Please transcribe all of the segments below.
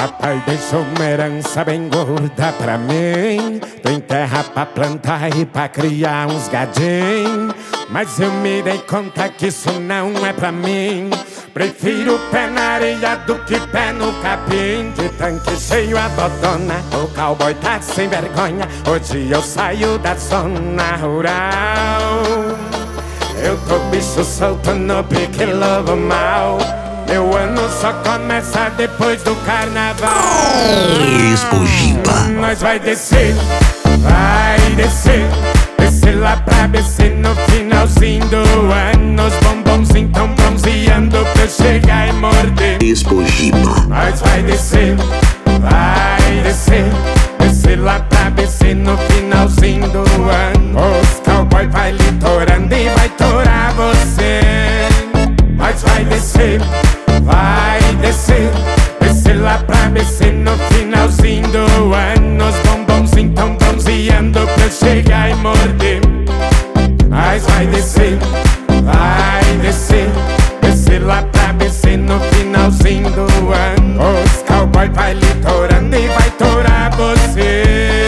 Papai deixou uma herança bem gorda pra mim. Tem terra pra plantar e pra criar uns gadinhos. Mas eu me dei conta que isso não é pra mim. Prefiro pé na areia do que pé no capim. De tanque cheio a botona, o cowboy tá sem vergonha. Hoje eu saio da zona rural. Eu tô bicho solto no pique lobo mal. Meu ano só começa depois do carnaval. Expogipa. Nós vai descer, vai descer. Descer lá pra BC no finalzinho do ano. Os bombons então bronzeando pra eu chegar e morder. Expogipa. Nós vai descer, vai descer. Descer lá pra BC no finalzinho do ano. Os cowboy vai litorando e vai torar você. Nós vai descer, vai descer. Descer lá pra BC no finalzinho do ano. Os bombons então bronzeando pra eu chegar e morder. Nós vai descer, vai descer. Descer lá pra BC no finalzinho do ano. Os cowboy vai litorando e vai torar você.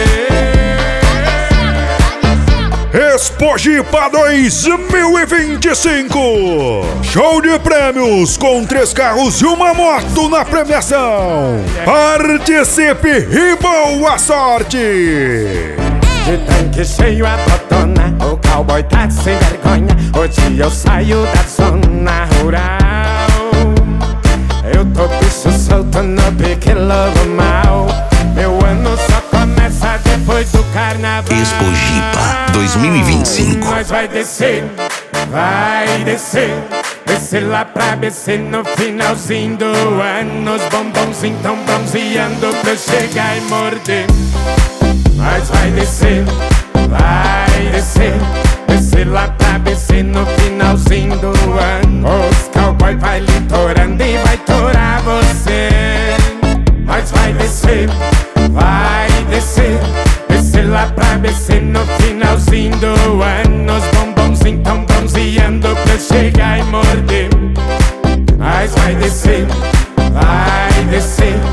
Expogipa 2025. Show de prêmios com 3 carros e uma moto na premiação. Participe e boa sorte. De tanque cheio a botona, o cowboy tá sem vergonha. Hoje eu saio da zona rural. Eu tô bicho solto no pique lobo mal. Meu ano só começa depois do carnaval. Expogipa 2025. Nós vai descer, vai descer. Descer lá pra BC no finalzinho do ano. Os bombons então bronzeando pra eu chegar e morder. Nós vai descer, vai descer. Descer lá pra BC no finalzinho do ano. Os cowboy vai litorando e vai torar você. Nós vai descer, vai descer. Descer lá pra BC no finalzinho do ano. Os bombons então bronzeando pra eu chegar e morder. Nós vai descer, vai descer.